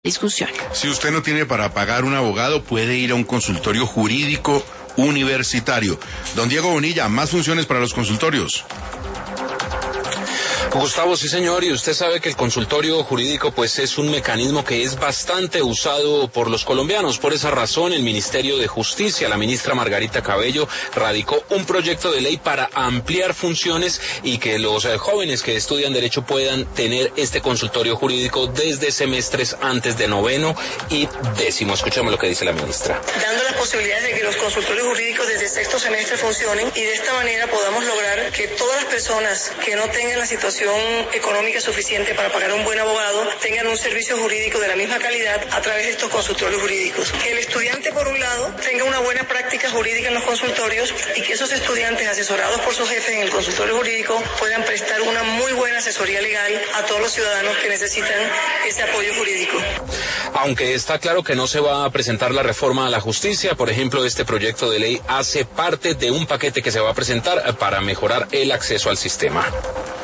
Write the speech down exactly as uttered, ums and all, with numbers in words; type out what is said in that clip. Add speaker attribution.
Speaker 1: discusión.
Speaker 2: Si usted no tiene para pagar un abogado, puede ir a un consultorio jurídico universitario. Don Diego Bonilla, más funciones para los consultorios.
Speaker 3: Gustavo, sí señor, y usted sabe que el consultorio jurídico pues es un mecanismo que es bastante usado por los colombianos. Por esa razón, el Ministerio de Justicia, la ministra Margarita Cabello, radicó un proyecto de ley para ampliar funciones y que los eh, jóvenes que estudian Derecho puedan tener este consultorio jurídico desde semestres antes de noveno y décimo. Escuchemos lo que dice la ministra.
Speaker 4: Dando las posibilidades de que los consultorios jurídicos desde sexto semestre funcionen y de esta manera podamos lograr que todas las personas que no tengan la situación económica suficiente para pagar un buen abogado tengan un servicio jurídico de la misma calidad a través de estos consultorios jurídicos. Que el estudiante, por un lado, tenga una buena práctica jurídica en los consultorios y que esos estudiantes, asesorados por sus jefes en el consultorio jurídico, puedan prestar una muy buena asesoría legal a todos los ciudadanos que necesitan ese apoyo jurídico.
Speaker 3: Aunque está claro que no se va a presentar la reforma a la justicia, por ejemplo, este proyecto de ley hace parte de un paquete que se va a presentar para mejorar el acceso al sistema.